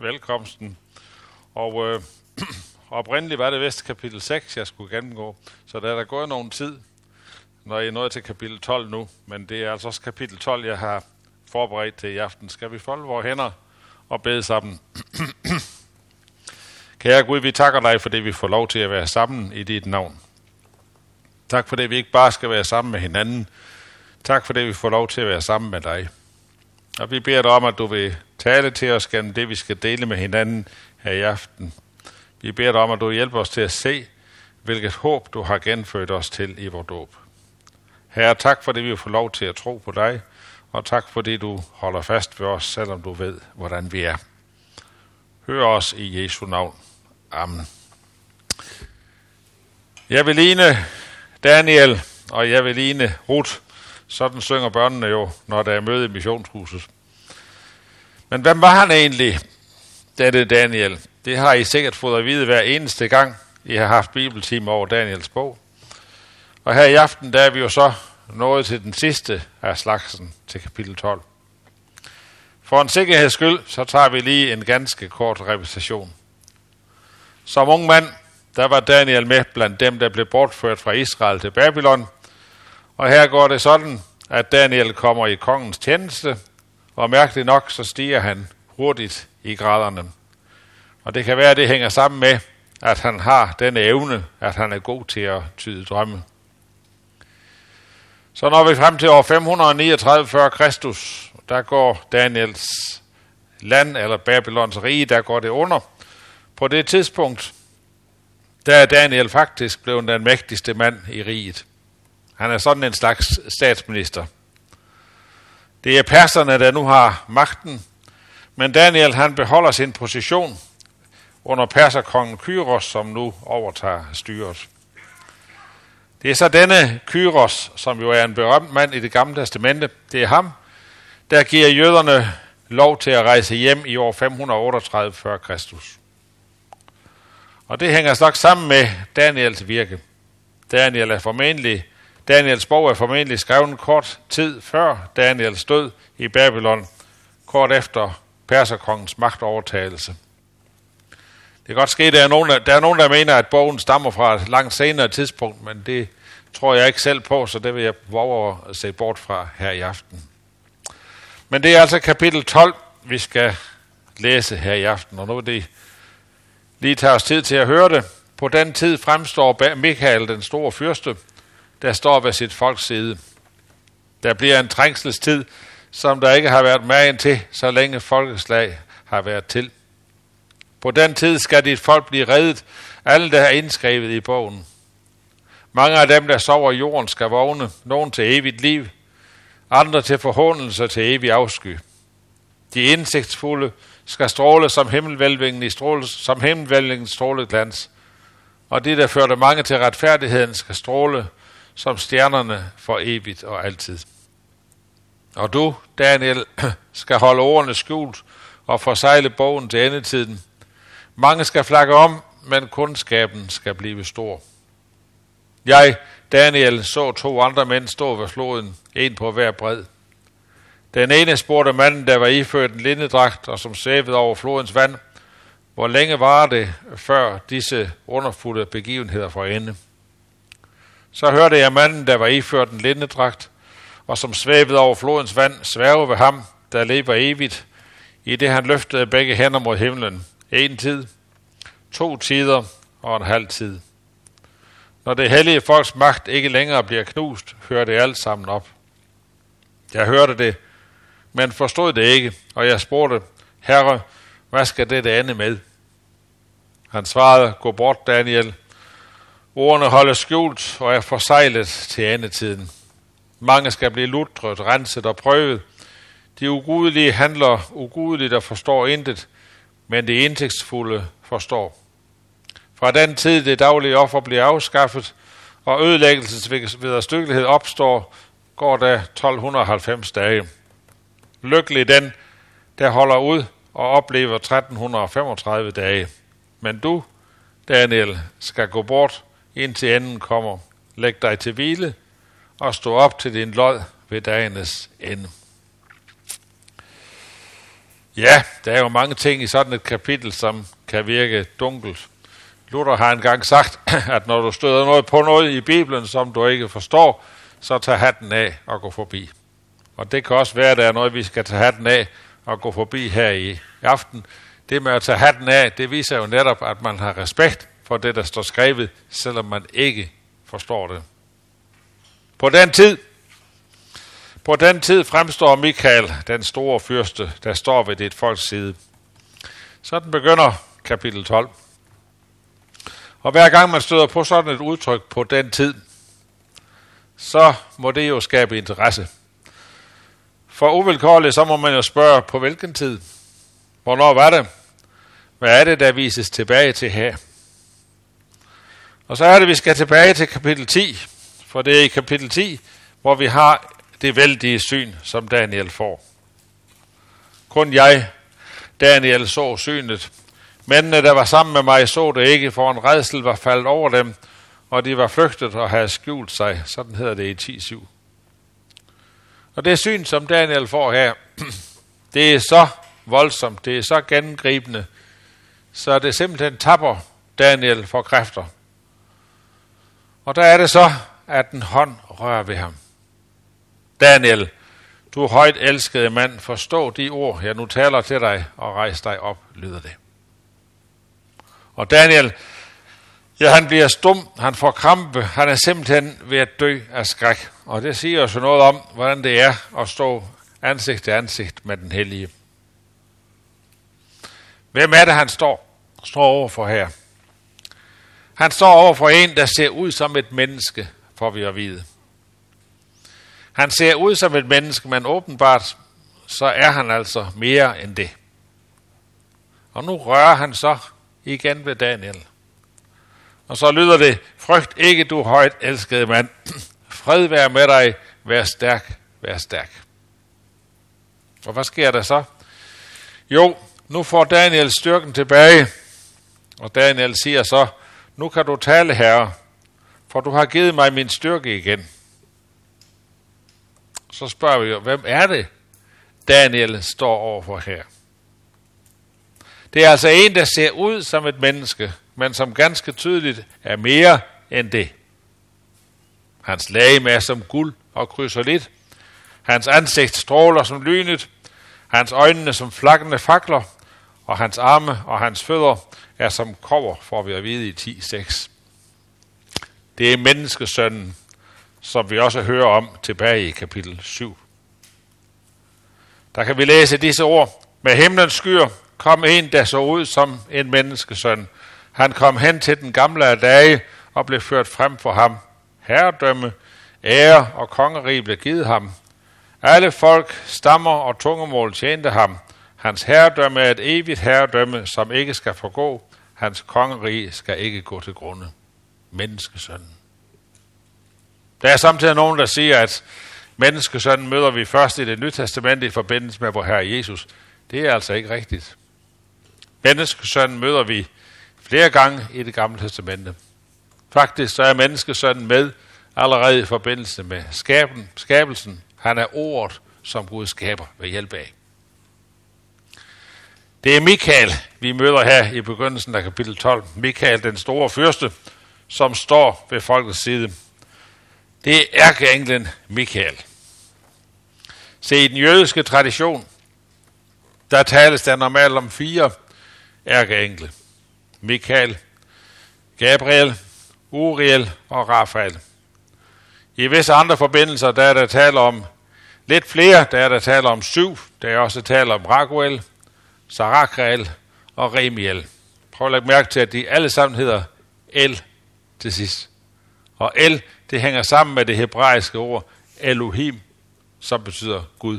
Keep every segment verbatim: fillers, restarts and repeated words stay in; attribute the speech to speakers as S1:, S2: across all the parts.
S1: velkomsten. Og øh, oprindeligt var det vist kapitel seks, jeg skulle gennemgå. Så der er der gået nogen tid, når jeg er nået til kapitel tolv nu. Men det er altså også kapitel tolv, jeg har forberedt til i aften. Skal vi folde vores hænder og bede sammen? Kære Gud, vi takker dig, fordi vi får lov til at være sammen i dit navn. Tak fordi vi ikke bare skal være sammen med hinanden. Tak fordi vi får lov til at være sammen med dig. Og vi beder dig om, at du vil tale til os gennem det, vi skal dele med hinanden her i aften. Vi beder dig om, at du hjælper os til at se, hvilket håb du har genfødt os til i vores dåb. Herre, tak fordi vi får lov til at tro på dig, og tak fordi du holder fast ved os, selvom du ved, hvordan vi er. Hør os i Jesu navn. Amen. Jeg vil ligne Daniel, og jeg vil ligne Ruth. Sådan synger børnene jo, når der er møde i missionshuset. Men hvem var han egentlig, dette Daniel? Det har I sikkert fået at vide hver eneste gang, I har haft bibeltime over Daniels bog. Og her i aften, der er vi jo så nået til den sidste af slagsen, til kapitel tolv. For en sikkerheds skyld, så tager vi lige en ganske kort repetition. Som ung mand, der var Daniel med blandt dem, der blev bortført fra Israel til Babylon. Og her går det sådan, at Daniel kommer i kongens tjeneste, og mærkeligt nok, så stiger han hurtigt i graderne. Og det kan være, at det hænger sammen med, at han har denne evne, at han er god til at tyde drømme. Så når vi frem til år fem hundrede niogtredive før Kristus, der går Daniels land, eller Babylons rige, der går det under. På det tidspunkt, der er Daniel faktisk blevet den mægtigste mand i riget. Han er sådan en slags statsminister. Det er perserne, der nu har magten, men Daniel han beholder sin position under perserkongen Kyros, som nu overtager styret. Det er så denne Kyros, som jo er en berømt mand i det gamle testamente, det er ham, der giver jøderne lov til at rejse hjem i år fem hundrede otteogtredive før Kristus. Og det hænger nok sammen med Daniels virke. Daniel er formentlig, Daniels bog er formentlig skrevet kort tid før Daniels død i Babylon, kort efter perserkongens magtovertagelse. Det kan godt ske, at der er, nogen, der, der er nogen, der mener, at bogen stammer fra et langt senere tidspunkt, men det tror jeg ikke selv på, så det vil jeg våge at se bort fra her i aften. Men det er altså kapitel tolv, vi skal læse her i aften, og nu vil det lige tage os tid til at høre det. På den tid fremstår Mikael, den store fyrste, der står ved sit folks side. Der bliver en trængselstid, som der ikke har været magen til, så længe folkeslag har været til. På den tid skal dit folk blive reddet, alle der er indskrevet i bogen. Mange af dem, der sover i jorden, skal vågne, nogen til evigt liv, andre til forhåndelse til evig afsky. De indsigtsfulde skal stråle som himmelvælvingen i stråle, som himmelvælvingens stråleglans, og de, der førte mange til retfærdigheden, skal stråle som stjernerne for evigt og altid. Og du, Daniel, skal holde ordene skjult og forsejle bogen til endetiden. Mange skal flakke om, men kundskaben skal blive stor. Jeg, Daniel, så to andre mænd stå ved floden, en på hver bred. Den ene spurgte manden, der var iført en lindedragt og som svævede over flodens vand, hvor længe var det, før disse underfulde begivenheder for ende? Så hørte jeg manden, der var iført en lindedragt og som svævede over flodens vand, sværge ved ham, der lever evigt, i det han løftede begge hænder mod himlen. En tid, to tider og en halv tid. Når det hellige folks magt ikke længere bliver knust, hører det alt sammen op. Jeg hørte det, men forstod det ikke, og jeg spurgte, Herre, hvad skal dette ende med? Han svarede, gå bort, Daniel. Ordene holdes skjult og er forsejlet til endetiden. Mange skal blive lutret, renset og prøvet. De ugudelige handler ugudeligt og forstår intet, men de indsigtsfulde forstår. Fra den tid det daglige offer bliver afskaffet, og ødelæggelsens vederstyggelighed opstår, går der tolv halvfems dage. Lykkelig den, der holder ud og oplever tretten femogtredive dage. Men du, Daniel, skal gå bort, indtil enden kommer. Læg dig til hvile og stå op til din lod ved dagenes ende. Ja, der er jo mange ting i sådan et kapitel, som kan virke dunkelt. Luther har engang sagt, at når du støder noget på noget i Bibelen, som du ikke forstår, så tag hatten af og gå forbi. Og det kan også være, at der er noget, vi skal tage hatten af og gå forbi her i aften. Det med at tage hatten af, det viser jo netop, at man har respekt for det, der står skrevet, selvom man ikke forstår det. På den tid, på den tid fremstår Mikael, den store fyrste, der står ved dit folks side. Sådan begynder kapitel tolv. Og hver gang man støder på sådan et udtryk på den tid, så må det jo skabe interesse. For uvilkårligt, så må man jo spørge, på hvilken tid? Hvornår var det? Hvad er det, der vises tilbage til her? Og så er det, vi skal tilbage til kapitel ti, for det er i kapitel ti, hvor vi har det vældige syn, som Daniel får. Kun jeg, Daniel, så synet. Mændene, der var sammen med mig, så det ikke, for en rædsel var faldet over dem, og de var flygtet og havde skjult sig. Sådan hedder det i ti syv. Og det syn, som Daniel får her, det er så voldsomt, det er så gennemgribende, så det simpelthen tapper Daniel for kræfter. Og der er det så, at en hånd rører ved ham. Daniel, du højt elskede mand, forstå de ord, jeg nu taler til dig, og rejs dig op, lyder det. Og Daniel, ja, han bliver stum, han får krampe, han er simpelthen ved at dø af skræk. Og det siger jo så noget om, hvordan det er at stå ansigt til ansigt med den hellige. Hvem er det, han står, står overfor her? Han står overfor en, der ser ud som et menneske, får vi at vide. Han ser ud som et menneske, men åbenbart, så er han altså mere end det. Og nu rører han så igen ved Daniel. Og så lyder det, frygt ikke du højt elskede mand. Fred være med dig, vær stærk, vær stærk. Og hvad sker der så? Jo, nu får Daniel styrken tilbage. Og Daniel siger så, nu kan du tale, herre, for du har givet mig min styrke igen. Så spørger vi jo, hvem er det, Daniel står overfor her? Det er altså en, der ser ud som et menneske, men som ganske tydeligt er mere end det. Hans legeme er som guld og krysolit. Hans ansigt stråler som lynet. Hans øjne som flakkende fakler. Og hans arme og hans fødder er som kobber, får vi at vide i ti seks. Det er menneskesønnen, som vi også hører om tilbage i kapitel syv. Der kan vi læse disse ord. Med himlens skyer kom en, der så ud som en menneskesøn. Han kom hen til den gamle af dage og blev ført frem for ham. Herredømme, ære og kongerige blev givet ham. Alle folk, stammer og tungemål tjente ham. Hans herredømme er et evigt herredømme, som ikke skal forgå. Hans kongerige skal ikke gå til grunde. Menneskesønnen. Der er samtidig nogen, der siger, at menneskesønnen møder vi først i Det Nye Testamente i forbindelse med vor Herre Jesus. Det er altså ikke rigtigt. Menneskesønnen møder vi flere gange i Det Gamle Testamente. Faktisk så er menneskesønnen med allerede i forbindelse med skaben, skabelsen. Han er ordet, som Gud skaber ved hjælp af. Det er Mikael, vi møder her i begyndelsen af kapitel tolv. Mikael, den store fyrste, som står ved folkets side. Det er ærkeenglen Mikael. Se, i den jødiske tradition, der tales der normalt om fire ærkeengle. Mikael, Gabriel, Uriel og Rafael. I visse andre forbindelser, der er der tale om lidt flere, der er der tale om syv. Der er også tale om Raguel, Sarakrael og Remiel. Prøv at lægge mærke til, at de alle sammen hedder El til sidst. Og El, det hænger sammen med det hebraiske ord Elohim, som betyder Gud.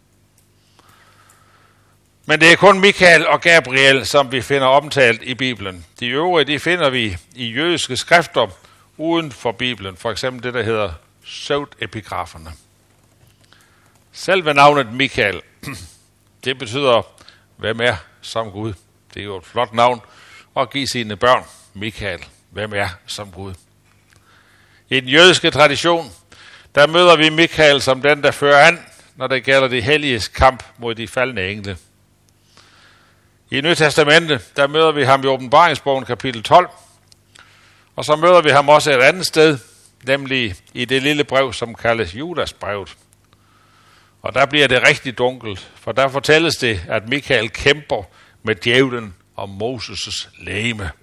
S1: Men det er kun Mikael og Gabriel, som vi finder omtalt i Bibelen. De øvrige, de finder vi i jødiske skrifter uden for Bibelen. For eksempel det, der hedder pseudepigraferne. Selve navnet Mikael, det betyder, hvem er som Gud. Det er jo et flot navn at give sine børn. Mikael, hvem er som Gud. I den jødiske tradition, der møder vi Mikael som den, der fører an, når det gælder de helliges kamp mod de faldne engle. I Nye Testamente, der møder vi ham i Åbenbaringsbogen kapitel tolv, og så møder vi ham også et andet sted, nemlig i det lille brev, som kaldes Judasbrevet. Og der bliver det rigtig dunkelt, for der fortælles det, at Mikael kæmper med djævlen om Moses' legeme.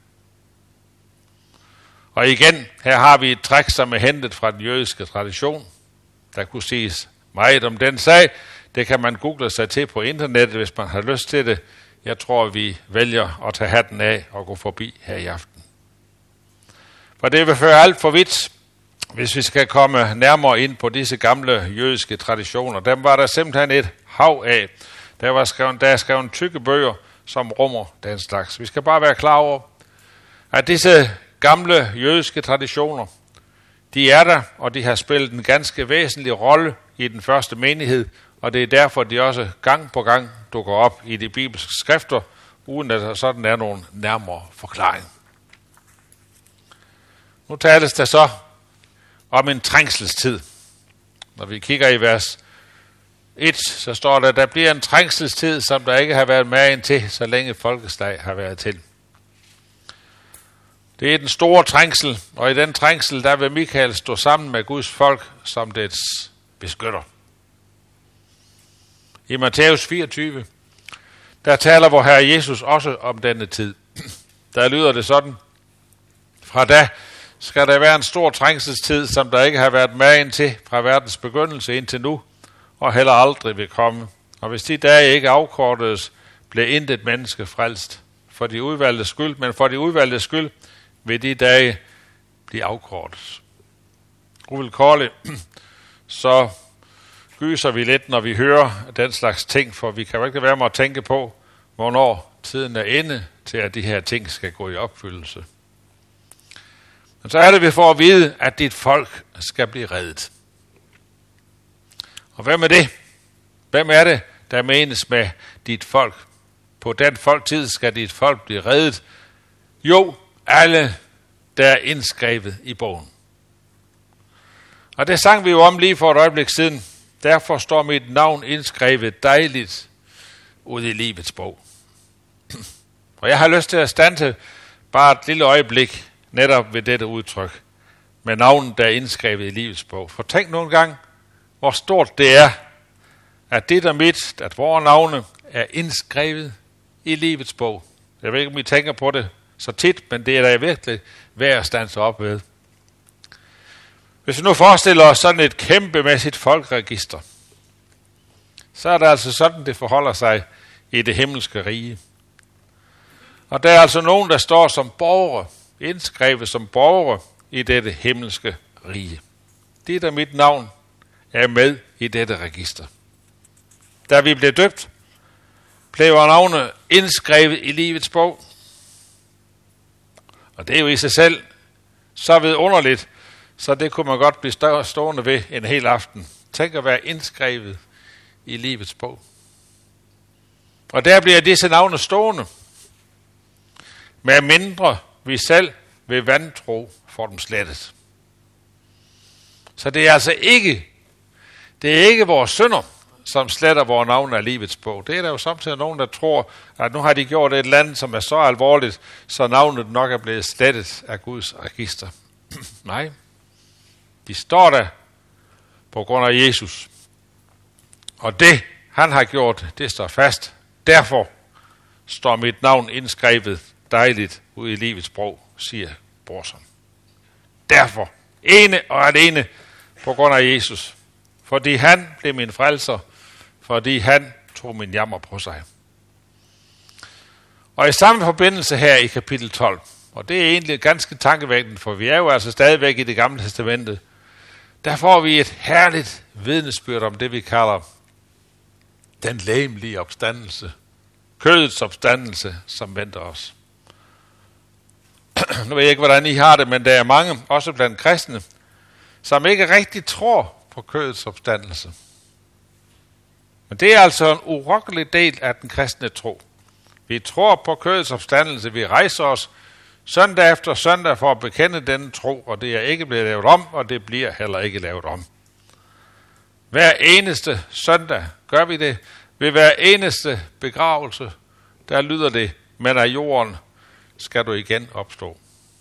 S1: Og igen, her har vi et træk, som er hentet fra den jødiske tradition. Der kunne siges meget om den sag. Det kan man google sig til på internettet, hvis man har lyst til det. Jeg tror, vi vælger at tage hatten af og gå forbi her i aften. For det vil føre alt for vidt, hvis vi skal komme nærmere ind på disse gamle jødiske traditioner. Dem var der simpelthen et hav af. Der var skrevet, der er skrevet tykke bøger, som rummer den slags. Vi skal bare være klar over, at disse gamle jødiske traditioner, de er der, og de har spillet en ganske væsentlig rolle i den første menighed, og det er derfor, de også gang på gang dukker op i de bibelske skrifter, uden at der sådan er nogen nærmere forklaring. Nu tales der så om en trængselstid. Når vi kigger i vers et, så står der, at der bliver en trængselstid, som der ikke har været magen til, så længe folkeslag har været til. Det er den store trængsel, og i den trængsel, der vil Mikael stå sammen med Guds folk som dets beskytter. I Matthæus fireogtyve, der taler vor Herre Jesus også om denne tid. Der lyder det sådan: fra da skal der være en stor trængselstid, som der ikke har været magen til fra verdens begyndelse indtil nu, og heller aldrig vil komme. Og hvis de dage ikke afkortedes, blev intet menneske frelst for de udvalgte skyld, men for de udvalgte skyld vil de dage blive afkortet. Uvilkårligt, så gyser vi lidt, når vi hører den slags ting, for vi kan jo ikke være med at tænke på, hvornår tiden er inde til, at de her ting skal gå i opfyldelse. Men så er det, vi får at vide, at dit folk skal blive reddet. Og hvem er det? Hvem er det, der menes med dit folk? På den folketid skal dit folk blive reddet. Jo, alle, der er indskrevet i bogen. Og det sang vi jo om lige for et øjeblik siden. Derfor står mit navn indskrevet dejligt ud i livets bog. Og jeg har lyst til at stande bare et lille øjeblik netop ved dette udtryk, med navnet, der er indskrevet i livets bog. For tænk nogle gange, hvor stort det er, at det der mit, at vores navne er indskrevet i livets bog. Jeg ved ikke, om I tænker på det så tit, men det er da virkelig værd at standse op ved. Hvis vi nu forestiller os sådan et kæmpemæssigt folkeregister, så er det altså sådan, det forholder sig i det himmelske rige. Og der er altså nogen, der står som borgere, indskrevet som borgere i dette himmelske rige. Det der mit navn er med i dette register. Da vi blev døbt, blev vores navne indskrevet i livets bog. Og det er jo i sig selv så vidunderligt, så det kunne man godt blive stående ved en hel aften. Tænk at være indskrevet i livets bog. Og der bliver disse navne stående, med mindre vi selv ved vantro får dem slettet. Så det er altså ikke, det er ikke vores synder, som sletter vores navne af livets bog. Det er der jo samtidig nogen, der tror, at nu har de gjort et eller andet, som er så alvorligt, så navnet nok er blevet slettet af Guds register. Nej, de står der på grund af Jesus. Og det, han har gjort, det står fast. Derfor står mit navn indskrevet dejligt ud i livets bog, siger Brorson. Derfor, ene og alene på grund af Jesus. Fordi han blev min frelser, fordi han tog min jammer på sig. Og i samme forbindelse her i kapitel tolv, og det er egentlig ganske tankevækkende, for vi er jo altså stadigvæk i det gamle testamente, der får vi et herligt vidnesbyrd om det, vi kalder den legemlige opstandelse. Kødets opstandelse, som venter os. Nu ved jeg ikke, hvordan I har det, men der er mange, også blandt kristne, som ikke rigtig tror på kødets opstandelse. Men det er altså en urokkelig del af den kristne tro. Vi tror på kødets opstandelse, vi rejser os søndag efter søndag for at bekende denne tro, og det er ikke blevet lavet om, og det bliver heller ikke lavet om. Hver eneste søndag gør vi det. Ved hver eneste begravelse der lyder det, men af jorden skal du igen opstå.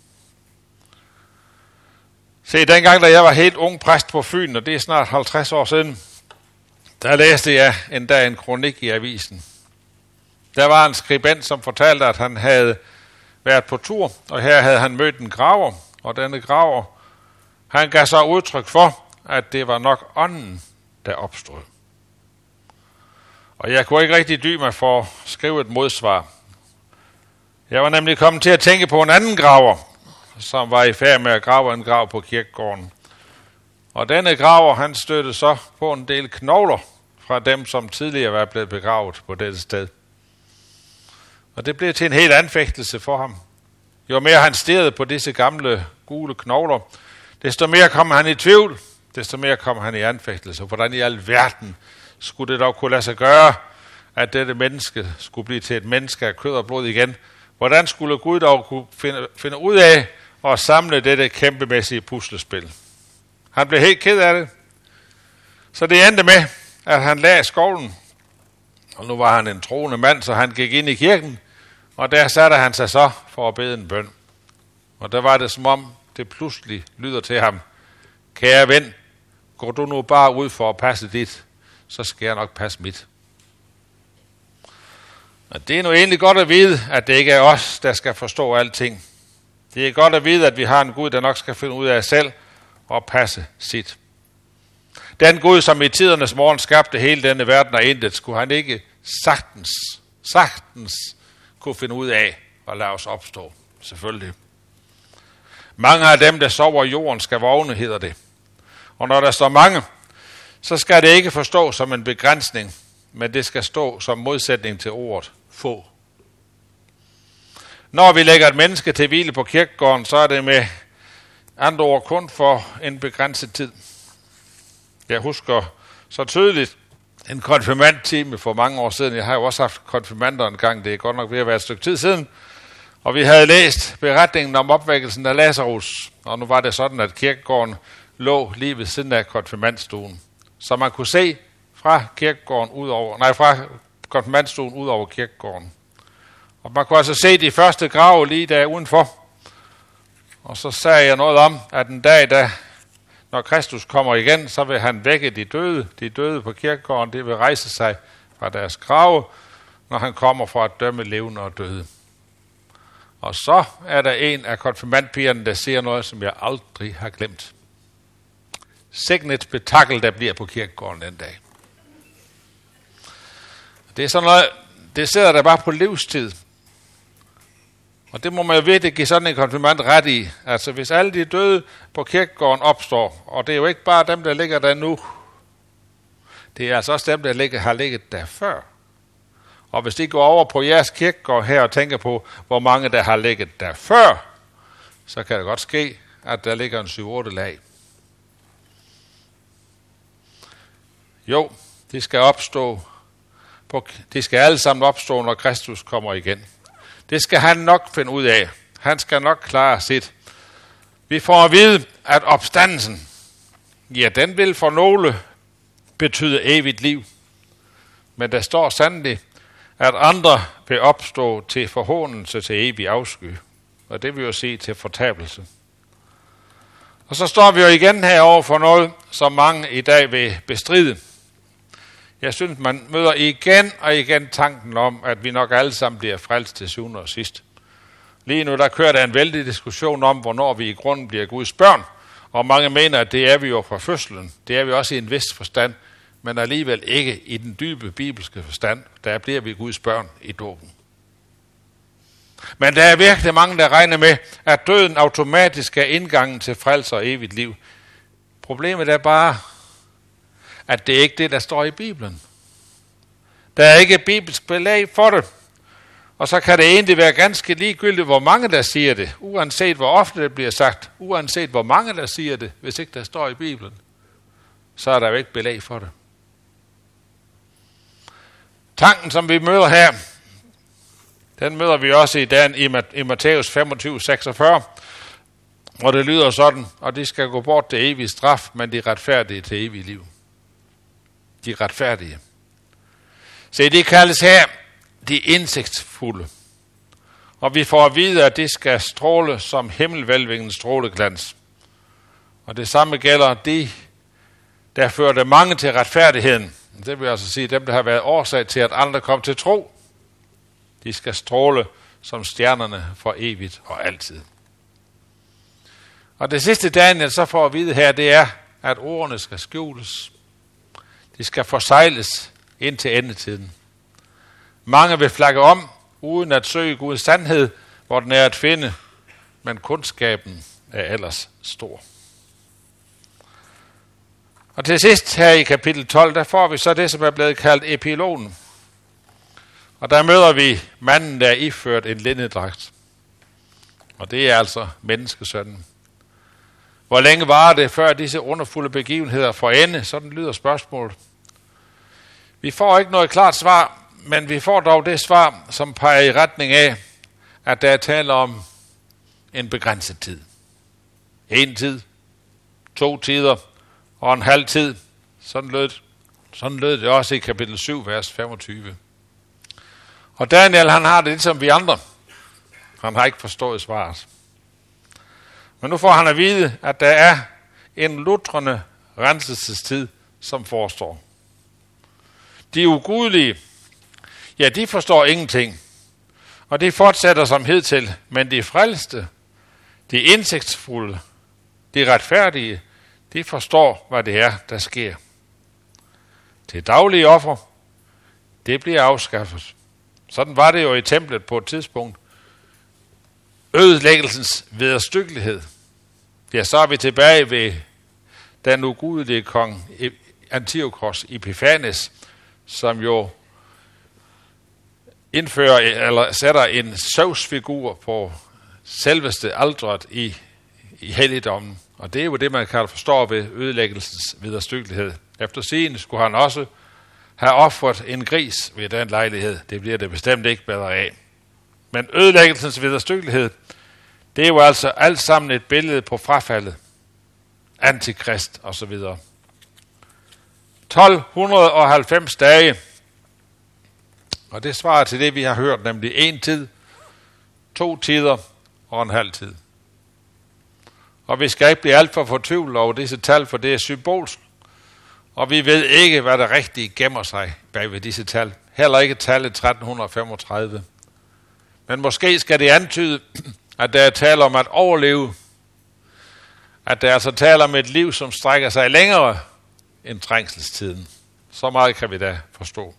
S1: Se, dengang, da jeg var helt ung præst på Fyn, og det er snart halvtreds år siden, der læste jeg endda en kronik i avisen. Der var en skribent, som fortalte, at han havde været på tur, og her havde han mødt en graver, og denne graver, han gav så udtryk for, at det var nok ånden, der opstod. Og jeg kunne ikke rigtig dy mig for at skrive et modsvar. Jeg var nemlig kommet til at tænke på en anden graver, som var i færd med at grave en grav på kirkegården. Og denne graver, han støttede så på en del knogler fra dem, som tidligere var blevet begravet på dette sted. Og det blev til en helt anfægtelse for ham. Jo mere han stirrede på disse gamle gule knogler, desto mere kom han i tvivl, desto mere kom han i anfægtelse. Hvordan i al verden skulle det dog kunne lade sig gøre, at dette menneske skulle blive til et menneske af kød og blod igen? Hvordan skulle Gud dog kunne finde, finde ud af at samle dette kæmpemæssige puslespil? Han blev helt ked af det. Så det endte med, at han lagde skovlen. Og nu var han en troende mand, så han gik ind i kirken, og der satte han sig så for at bede en bøn. Og der var det som om, det pludselig lyder til ham: kære ven, går du nu bare ud for at passe dit, så skal jeg nok passe mit. Og det er nu egentlig godt at vide, at det ikke er os, der skal forstå alting. Det er godt at vide, at vi har en Gud, der nok skal finde ud af selv og passe sit. Den Gud, som i tidernes morgen skabte hele denne verden og intet, skulle han ikke sagtens, sagtens kunne finde ud af at lade os opstå. Selvfølgelig. Mange af dem, der sover i jorden, skal vågne, hedder det. Og når der står mange, så skal det ikke forstås som en begrænsning, men det skal stå som modsætning til ordet få. Når vi lægger et menneske til hvile på kirkegården, så er det med andre ord kun for en begrænset tid. Jeg husker så tydeligt en konfirmandtime for mange år siden. Jeg har jo også haft konfirmander en gang, det er godt nok ved at være et stykke tid siden. Og vi havde læst beretningen om opvækkelsen af Lazarus, og nu var det sådan, at kirkegården lå lige ved siden af konfirmandstuen. Så man kunne se fra kirkegården ud over, nej, fra konfirmandstuen ud over kirkegården. Og man kunne altså se de første grave lige der udenfor. Og så sagde jeg noget om, at en dag, da, når Kristus kommer igen, så vil han vække de døde. De døde på kirkegården, det vil rejse sig fra deres grave, når han kommer for at dømme levende og døde. Og så er der en af konfirmandpigerne, der siger noget, som jeg aldrig har glemt. Sikken et spektakel, der bliver på kirkegården den dag. Det er sådan noget, det sidder der bare på livstid. Og det må man jo virkelig give sådan en konfirmand ret i. Altså hvis alle de døde på kirkegården opstår, og det er jo ikke bare dem, der ligger der nu. Det er altså også dem, der ligger, har ligget der før. Og hvis de går over på jeres kirkegård her og tænker på, hvor mange der har ligget der før, så kan det godt ske, at der ligger en syv otte lag. Jo, de skal opstå. På, de skal alle sammen opstå, når Kristus kommer igen. Det skal han nok finde ud af. Han skal nok klare sit. Vi får at vide, at opstandelsen, ja, den vil for nogle betyde evigt liv. Men der står sandelig, at andre vil opstå til forhåndelse til evig afsky. Og det vil jo sige til fortabelse. Og så står vi jo igen herovre for noget, som mange i dag vil bestride. Jeg synes, man møder igen og igen tanken om, at vi nok alle sammen bliver frelst til syvende og sidst. Lige nu der kører der en vældig diskussion om, hvornår vi i grunden bliver Guds børn. Og mange mener, at det er vi jo fra fødslen. Det er vi også i en vis forstand, men alligevel ikke i den dybe bibelske forstand. Der bliver vi Guds børn i dåben. Men der er virkelig mange, der regner med, at døden automatisk er indgangen til frelse og evigt liv. Problemet er bare, at det ikke er det, der står i Bibelen. Der er ikke bibelsk belæg for det. Og så kan det egentlig være ganske ligegyldigt, hvor mange der siger det. Uanset hvor ofte det bliver sagt. Uanset hvor mange der siger det. Hvis ikke der står i Bibelen, så er der jo ikke belæg for det. Tanken, som vi møder her, den møder vi også i dagen i Matthæus femogtyve seksogfyrre. Og det lyder sådan, og de skal gå bort til evig straf, men de retfærdige til evig liv. De retfærdige. Se, de kaldes her de indsigtsfulde. Og vi får at vide, at det skal stråle som himmelvælvingens stråleglans. Og det samme gælder de, der førte mange til retfærdigheden. Det vil altså sige, dem, der har været årsag til, at andre kom til tro. De skal stråle som stjernerne for evigt og altid. Og det sidste, Daniel så får at vide her, det er, at ordene skal skjules. De skal forsejles ind til endetiden. Mange vil flakke om, uden at søge Guds sandhed, hvor den er at finde, men kundskaben er ellers stor. Og til sidst her i kapitel tolv, der får vi så det, som er blevet kaldt epilogen. Og der møder vi manden, der er iført en lindedragt. Og det er altså menneskesønnen. Hvor længe varer det, før disse underfulde begivenheder får ende? Sådan lyder spørgsmålet. Vi får ikke noget klart svar, men vi får dog det svar, som peger i retning af, at der er tale om en begrænset tid. En tid, to tider og en halv tid. Sådan lød, sådan lød det også i kapitel syv, vers femogtyve. Og Daniel, han har det ligesom vi andre. Han har ikke forstået svaret. Men nu får han at vide, at der er en lutrende renselsestid, som forestår. De ugudelige, ja, de forstår ingenting. Og de fortsætter som hidtil, men de frelste, de indsigtsfulde, de retfærdige, de forstår, hvad det er, der sker. Det daglige offer, det bliver afskaffet. Sådan var det jo i templet på et tidspunkt. Ødelæggelsens vederstyggelighed. Ja, så er vi tilbage ved den ugudelige kong Antiochos Epiphanes, som jo indfører eller sætter en Zeus-figur på selveste alteret i, i helligdommen. Og det er jo det, man kan forstå ved ødelæggelsens vederstyggelighed. Efter sigende skulle han også have offret en gris ved den lejlighed. Det bliver det bestemt ikke bedre af. Men ødelæggelsens vederstyggelighed, det er jo altså alt sammen et billede på frafaldet, antikrist og så videre. tolv halvfems dage, og det svarer til det, vi har hørt, nemlig en tid, to tider og en halv tid. Og vi skal ikke blive alt for fortvivlet over disse tal, for det er symbolsk. Og vi ved ikke, hvad der rigtig gemmer sig bag ved disse tal. Heller ikke tallet tretten femogtredive. Men måske skal det antyde, at der er tale om at overleve. At der altså taler om et liv, som strækker sig længere end trængselstiden. Så meget kan vi da forstå.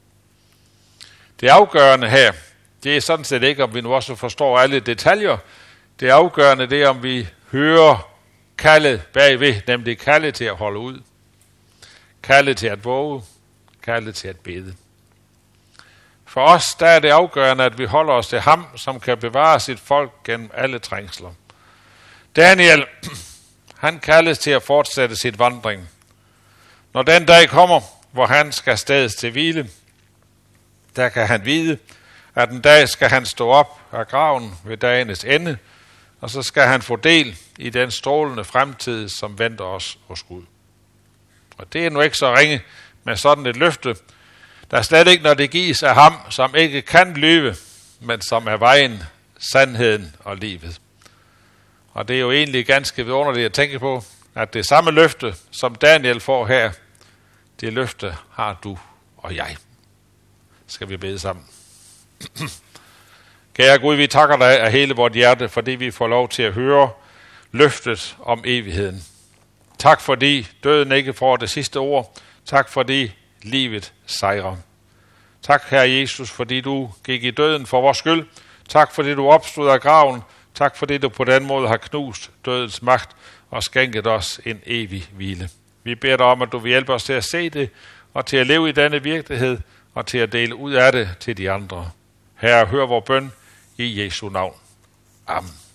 S1: Det afgørende her, det er sådan set ikke, om vi nu også forstår alle detaljer. Det afgørende, det er, om vi hører kaldet bagved, nemlig kaldet til at holde ud. Kaldet til at våge, kaldet til at bede. For os, der er det afgørende, at vi holder os til ham, som kan bevare sit folk gennem alle trængsler. Daniel, han kaldes til at fortsætte sit vandring. Når den dag kommer, hvor han skal stedes til hvile, der kan han vide, at en dag skal han stå op af graven ved dagens ende, og så skal han få del i den strålende fremtid, som venter os hos Gud. Og det er nu ikke så ringe med sådan et løfte, der slet ikke, når det gives af ham, som ikke kan lyve, men som er vejen, sandheden og livet. Og det er jo egentlig ganske vidunderligt at tænke på, at det samme løfte, som Daniel får her, det løfte har du og jeg. Skal vi bede sammen. Kære Gud, vi takker dig af hele vort hjerte, fordi vi får lov til at høre løftet om evigheden. Tak fordi døden ikke får det sidste ord. Tak fordi livet sejrer. Tak, Herre Jesus, fordi du gik i døden for vores skyld. Tak fordi du opstod af graven. Tak fordi du på den måde har knust dødens magt og skænket os en evig hvile. Vi beder dig om, at du vil hjælpe os til at se det og til at leve i denne virkelighed og til at dele ud af det til de andre. Herre, hør vor bøn i Jesu navn. Amen.